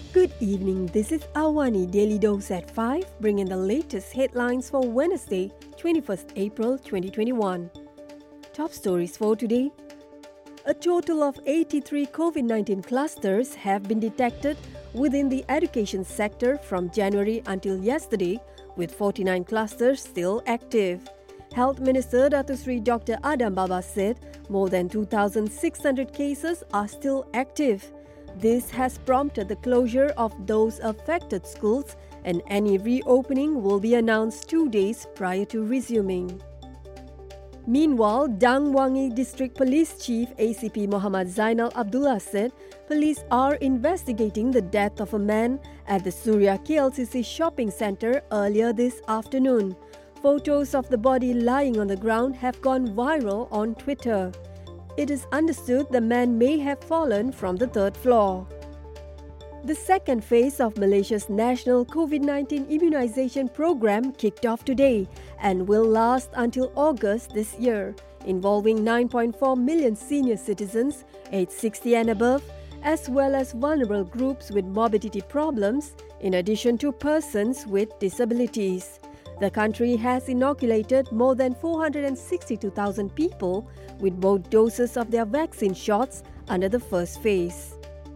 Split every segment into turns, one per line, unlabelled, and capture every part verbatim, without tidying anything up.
Good evening, this is Awani Daily Dose at five, bringing the latest headlines for Wednesday, twenty-first April twenty twenty-one. Top stories for today. A total of eighty-three COVID nineteen clusters have been detected within the education sector from January until yesterday, with forty-nine clusters still active. Health Minister Datuk Seri Doctor Adam Baba said more than two thousand six hundred cases are still active. This has prompted the closure of those affected schools, and any reopening will be announced two days prior to resuming. Meanwhile, Dang Wangi District Police Chief A C P Muhammad Zainal Abdullah said police are investigating the death of a man at the Suria K L C C shopping centre earlier this afternoon. Photos of the body lying on the ground have gone viral on Twitter. It is understood the man may have fallen from the third floor. The second phase of Malaysia's national COVID nineteen immunisation program kicked off today and will last until August this year, involving nine point four million senior citizens aged sixty and above, as well as vulnerable groups with morbidity problems, in addition to persons with disabilities. The country has inoculated more than four hundred sixty-two thousand people with both doses of their vaccine shots under the first phase.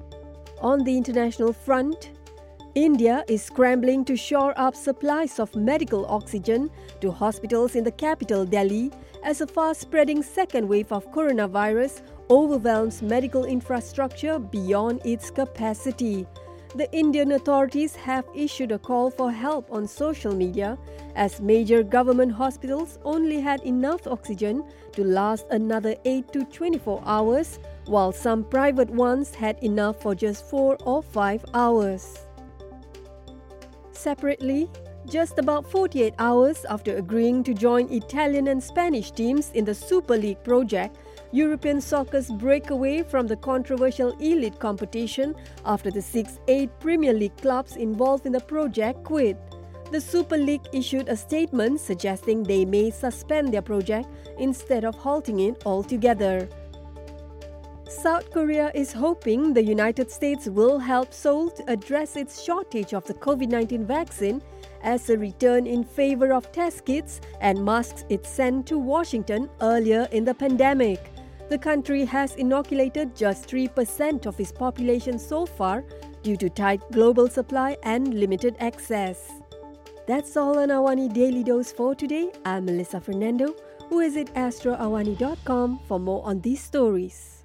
On the international front, India is scrambling to shore up supplies of medical oxygen to hospitals in the capital Delhi as a fast-spreading second wave of coronavirus overwhelms medical infrastructure beyond its capacity. The Indian authorities have issued a call for help on social media as major government hospitals only had enough oxygen to last another eight to twenty-four hours, while some private ones had enough for just four or five hours. Separately, just about forty-eight hours after agreeing to join Italian and Spanish teams in the Super League project, European soccer's break away from the controversial elite competition after the six eight Premier League clubs involved in the project quit. The Super League issued a statement suggesting they may suspend their project instead of halting it altogether. South Korea is hoping the United States will help Seoul to address its shortage of the COVID nineteen vaccine as a return in favor of test kits and masks it sent to Washington earlier in the pandemic. The country has inoculated just three percent of its population so far due to tight global supply and limited access. That's all on Awani Daily Dose for today. I'm Melissa Fernando, who is at astro awani dot com for more on these stories.